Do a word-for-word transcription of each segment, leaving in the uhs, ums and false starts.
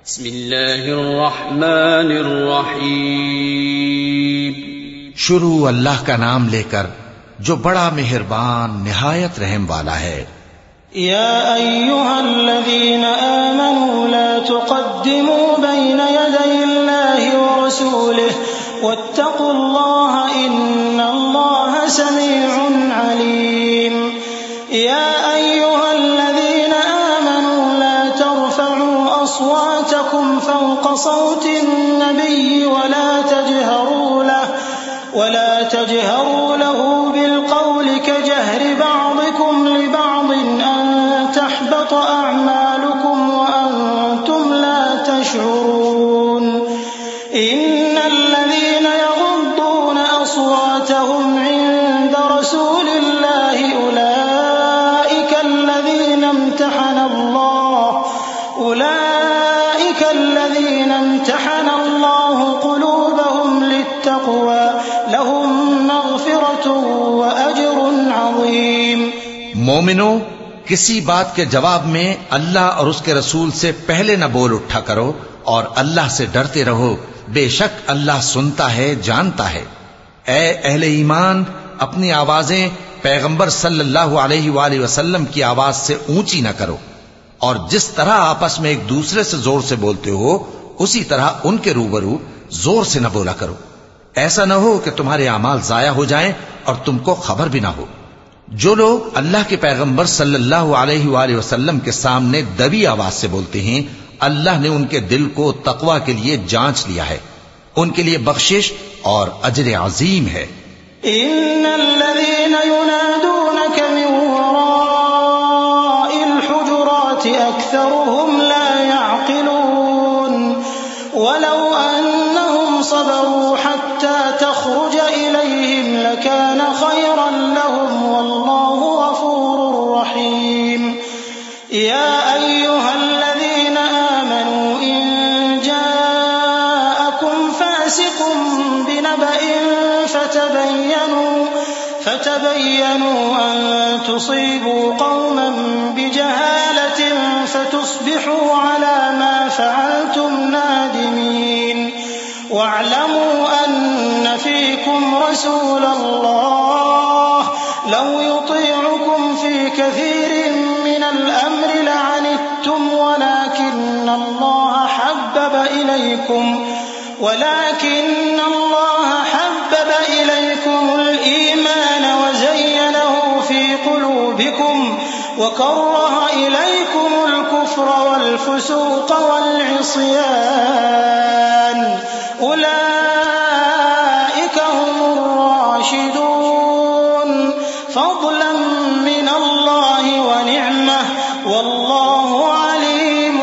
بسم اللہ الرحمن الرحیم. شروع اللہ کا نام لے کر جو بڑا مہربان نہایت رحم والا ہے. یا ایھا الذین آمنوا لا تقدموا بین یدی اللہ ورسولہ واتقوا اللہ ان اللہ سمیع علیم. یا ایھا الذین آمنوا لا ترفعوا أصواتكم فوق صوت النبي ولا تجهروا له ولا تجهروا له بالقول كجهر بعضكم لبعض أن تحبط أعمالكم وأنتم لا تشعرون. إن الذين يغضون أصواتهم عند رسول الله أولئك الذين امتحن الله أولئك الذين امتحن الله قلوبهم للتقوى لهم مغفرة وأجر عظيم. مومنو، کسی بات کے جواب میں اللہ اور اس کے رسول سے پہلے نہ بول اٹھا کرو اور اللہ سے ڈرتے رہو، بے شک اللہ سنتا ہے، جانتا ہے. اے اہل ایمان، اپنی آوازیں پیغمبر صلی اللہ علیہ وآلہ وسلم کی آواز سے اونچی نہ کرو، اور جس طرح آپس میں ایک دوسرے سے زور سے بولتے ہو اسی طرح ان کے روبرو زور سے نہ بولا کرو. ایسا نہ ہو کہ تمہارے اعمال ضائع ہو جائیں اور تم کو خبر بھی نہ ہو. جو لوگ اللہ کے پیغمبر صلی اللہ علیہ وآلہ وسلم کے سامنے دبی آواز سے بولتے ہیں، اللہ نے ان کے دل کو تقوی کے لیے جانچ لیا ہے. ان کے لیے بخشش اور اجر عظیم ہے. ان الذين ينادونك من وراء الحجرات اكثرهم لا يعقلون ولو انهم صبروا حتى تخرج اليهم لكان خيرا لهم والله غفور رحيم. يا ايها الذين امنوا ان جاءكم فاسق بنبأ فتبينوا فتبينوا أن تصيبوا قوما بجهالة فتصبحوا على ما فعلتم نادمين. واعلموا أن فيكم رسول الله لو يطيعكم في كثير من الأمر لعنتم ولكن الله حبب إليكم ولكن الله حبب إليكم الإيمان وزينه في قلوبكم وكره إليكم الكفر والفسوق والعصيان أولئك هم الراشدون فضلا من الله ونعمة والله عليم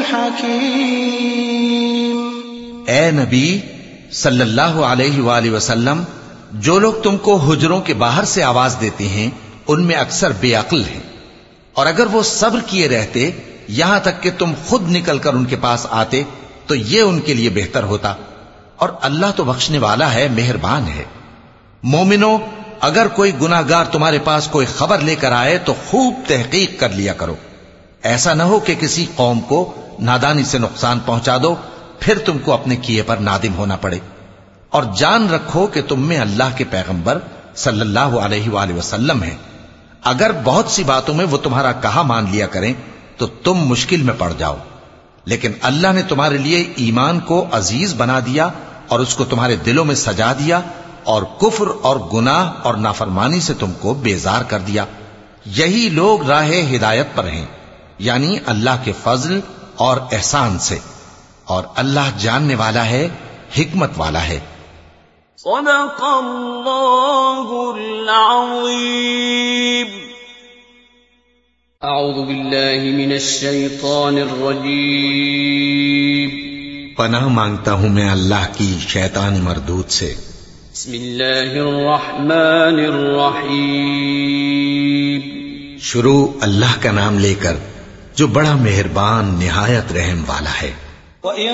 حكيم. اے نبی صلی اللہ علیہ وآلہ وسلم، جو لوگ تم کو حجروں کے باہر سے آواز دیتے ہیں ان میں اکثر بے عقل ہیں، اور اگر وہ صبر کیے رہتے یہاں تک کہ تم خود نکل کر ان کے پاس آتے تو یہ ان کے لیے بہتر ہوتا، اور اللہ تو بخشنے والا ہے، مہربان ہے. مومنو، اگر کوئی گناہگار تمہارے پاس کوئی خبر لے کر آئے تو خوب تحقیق کر لیا کرو. ایسا نہ ہو کہ کسی قوم کو نادانی سے نقصان پہنچا دو پھر تم کو اپنے کیے پر نادم ہونا پڑے. اور جان رکھو کہ تم میں اللہ کے پیغمبر صلی اللہ علیہ وآلہ وسلم ہیں. اگر بہت سی باتوں میں وہ تمہارا کہا مان لیا کریں تو تم مشکل میں پڑ جاؤ، لیکن اللہ نے تمہارے لیے ایمان کو عزیز بنا دیا اور اس کو تمہارے دلوں میں سجا دیا، اور کفر اور گناہ اور نافرمانی سے تم کو بیزار کر دیا. یہی لوگ راہ ہدایت پر ہیں، یعنی اللہ کے فضل اور احسان سے، اور اللہ جاننے والا ہے، حکمت والا ہے. صدق اللہ العظیم. اعوذ باللہ من الشیطان الرجیم. پناہ مانگتا ہوں میں اللہ کی شیطان مردود سے. بسم اللہ الرحمن الرحیم. شروع اللہ کا نام لے کر جو بڑا مہربان نہایت رحم والا ہے. وَإِن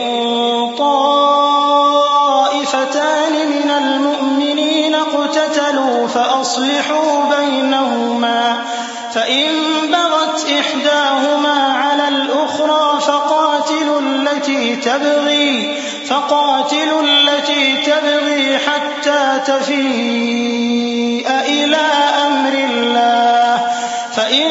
طَائِفَتَانِ مِنَ الْمُؤْمِنِينَ اقْتَتَلُوا فَأَصْلِحُوا بَيْنَهُمَا فَإِن بَغَتْ إِحْدَاهُمَا عَلَى الْأُخْرَى فَقَاتِلُوا الَّتِي التي تبغي فقاتلوا التي تبغي حتى تفيء إلى أمر الله فإن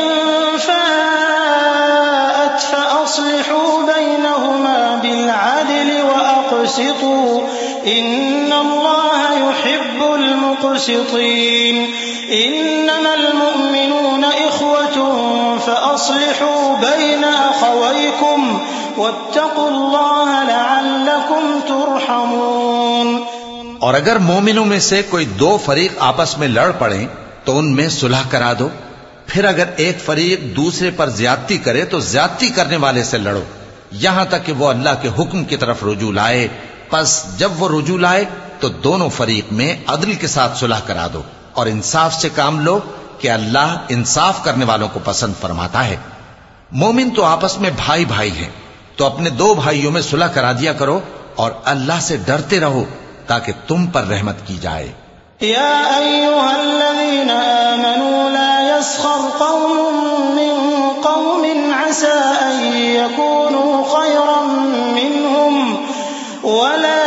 فاءت فأصلحوا بينهما بالعدل وأقسطوا إن الله يحب المقسطين إنما المؤمنون إخوة فأصلحوا بين أخويكم واتقوا الله لعلكم ترحمون۔ اور اگر مومنوں میں سے کوئی دو فریق آپس میں لڑ پڑیں تو ان میں صلح کرا دو، پھر اگر ایک فریق دوسرے پر زیادتی کرے تو زیادتی کرنے والے سے لڑو یہاں تک کہ وہ اللہ کے حکم کی طرف رجوع لائے، پس جب وہ رجوع لائے تو دونوں فریق میں عدل کے ساتھ صلح کرا دو اور انصاف سے کام لو کہ اللہ انصاف کرنے والوں کو پسند فرماتا ہے۔ مومن تو آپس میں بھائی بھائی ہیں تو اپنے دو بھائیوں میں صلح کرا دیا کرو اور اللہ سے ڈرتے رہو تاکہ تم پر رحمت کی جائے۔ یا ایھا الذین آمنوا لا یسخر قوم من قوم عسى ان یکونوا خیرا منهم ولا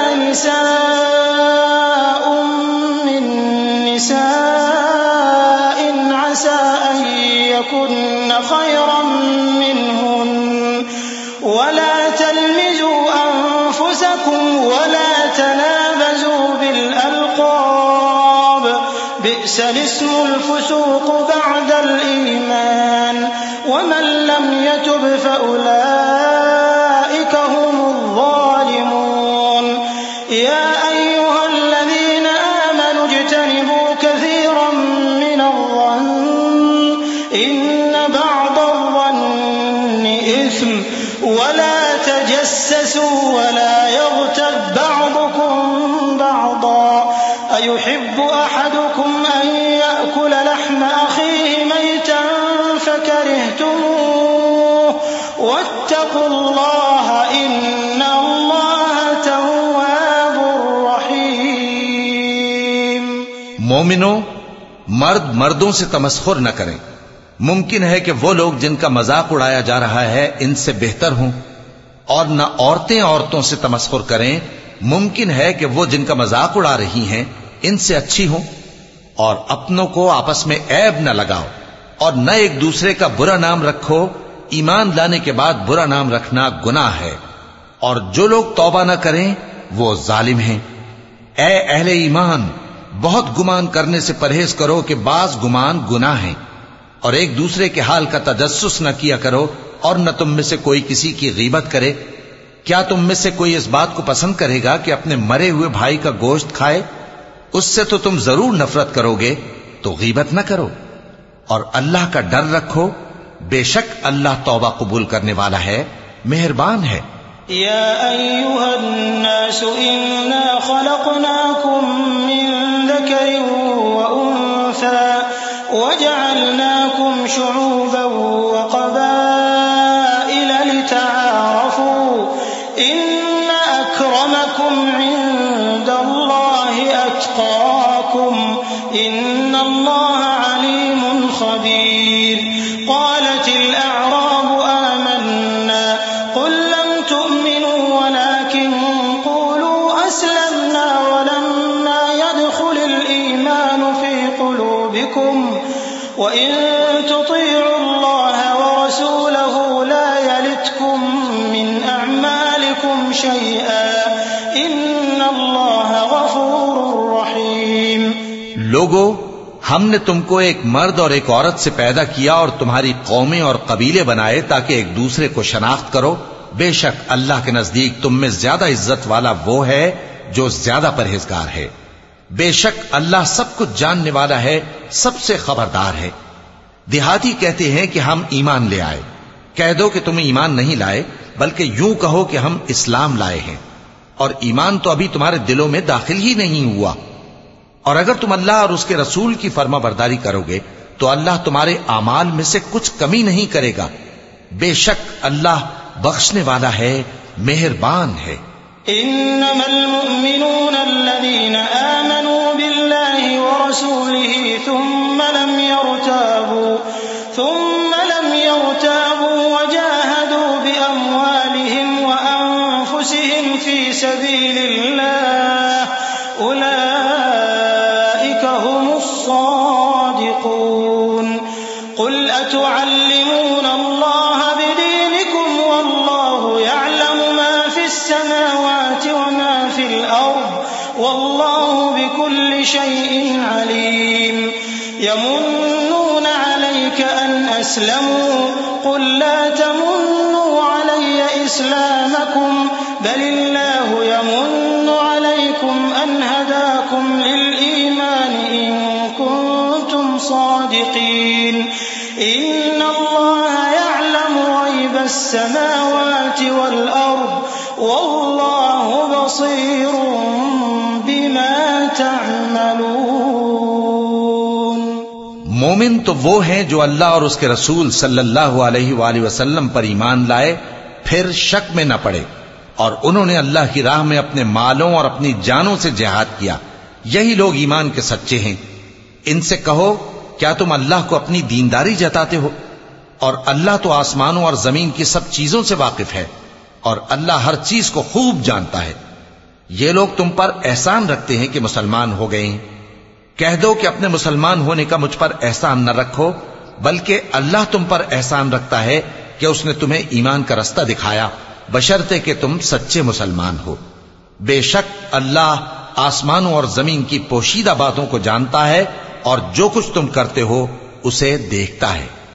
نساء من نساء عسى ان يكن خيرا منهن ولا تلمزوا أنفسكم ولا تنابزوا بالألقاب بئس الاسم الفسوق بعد الإيمان ومن لم يتب فأولئك هم الظالمون۔ يا أيها الذين آمنوا اجتنبوا كثيرا من الظن إن بعض الظن إثم ولا تجسسوا ولا يغتب بعضكم بعضا أيحب أحدكم أن يأكل لحم أخيه ميتا فكرهتموه واتقوا الله إن الله تواب رحيم۔ مومنوں، مرد مردوں سے تمسخر نہ کریں۔ ممکن ہے کہ وہ لوگ جن کا مذاق اڑایا جا رہا ہے ان سے بہتر ہوں، اور نہ عورتیں عورتوں سے تمسخر کریں، ممکن ہے کہ وہ جن کا مذاق اڑا رہی ہیں ان سے اچھی ہوں۔ اور اپنوں کو آپس میں عیب نہ لگاؤ اور نہ ایک دوسرے کا برا نام رکھو، ایمان لانے کے بعد برا نام رکھنا گناہ ہے، اور جو لوگ توبہ نہ کریں وہ ظالم ہیں۔ اے اہل ایمان، بہت گمان کرنے سے پرہیز کرو کہ بعض گمان گناہ ہیں، اور ایک دوسرے کے حال کا تجسس نہ کیا کرو، اور نہ تم میں سے کوئی کسی کی غیبت کرے۔ کیا تم میں سے کوئی اس بات کو پسند کرے گا کہ اپنے مرے ہوئے بھائی کا گوشت کھائے؟ اس سے تو تم ضرور نفرت کرو گے، تو غیبت نہ کرو، اور اللہ کا ڈر رکھو، بے شک اللہ توبہ قبول کرنے والا ہے، مہربان ہے۔ یا ایھا الناس انا خلقناکم من ذکر وانثى وجعلناكم شعوبا وقبائل لتعارفوا ان اکرمکم عند اللہ اتقاکم ان اللہ علیم خبیر۔ قالت الاعراب آمنا قل لم تؤمنوا ولكن قولوا اسلمنا ولما يدخل الايمان في قلوبكم وإن تطيعوا الله ورسوله لا يلتكم من أعمالكم شيئا إن الله غفور رحيم۔ لوگو، ہم نے تم کو ایک مرد اور ایک عورت سے پیدا کیا اور تمہاری قومیں اور قبیلے بنائے تاکہ ایک دوسرے کو شناخت کرو۔ بے شک اللہ کے نزدیک تم میں زیادہ عزت والا وہ ہے جو زیادہ پرہیزگار ہے۔ بے شک اللہ سب کچھ جاننے والا ہے، سب سے خبردار ہے۔ دیہاتی کہتے ہیں کہ ہم ایمان لے آئے، کہہ دو کہ تم ایمان نہیں لائے بلکہ یوں کہو کہ ہم اسلام لائے ہیں، اور ایمان تو ابھی تمہارے دلوں میں داخل ہی نہیں ہوا۔ اور اگر تم اللہ اور اس کے رسول کی فرما برداری کرو گے تو اللہ تمہارے اعمال میں سے کچھ کمی نہیں کرے گا، بے شک اللہ بخشنے والا ہے، مہربان ہے۔ انما المؤمنون الذين آمنوا بالله ورسوله ثم لم يرتابوا ثم لم يرتابوا وجاهدوا بأموالهم وأنفسهم أنفسهم في سبيل الله أولئك هم الصادقون قل أتعلمون الله بدينكم والله يعلم ما في السماوات وما في الأرض والله بكل شيء عليم يمنون عليك أن أسلموا قل لا تمنوا علي إسلامكم بل الله يمن عليكم أن هداكم للإيمان إن كنتم صادقين إن الله يعلم غيب السماوات والأرض والله بصير بما تعملون. مومن تو وہ ہیں جو اللہ اور اس کے رسول صلی اللہ علیہ وآلہ وسلم پر ایمان لائے پھر شک میں نہ پڑے اور انہوں نے اللہ کی راہ میں اپنے مالوں اور اپنی جانوں سے جہاد کیا. یہی لوگ ایمان کے سچے ہیں. ان سے کہو کیا تم اللہ کو اپنی دینداری جتاتے ہو؟ اور اللہ تو آسمانوں اور زمین کی سب چیزوں سے واقف ہے اور اللہ ہر چیز کو خوب جانتا ہے. یہ لوگ تم پر احسان رکھتے ہیں کہ مسلمان ہو گئے ہیں. کہہ دو کہ اپنے مسلمان ہونے کا مجھ پر احسان نہ رکھو بلکہ اللہ تم پر احسان رکھتا ہے کہ اس نے تمہیں ایمان کا رستہ دکھایا بشرطے کہ تم سچے مسلمان ہو. بے شک اللہ آسمانوں اور زمین کی پوشیدہ باتوں کو جانتا ہے اور جو کچھ تم کرتے ہو اسے دیکھتا ہے.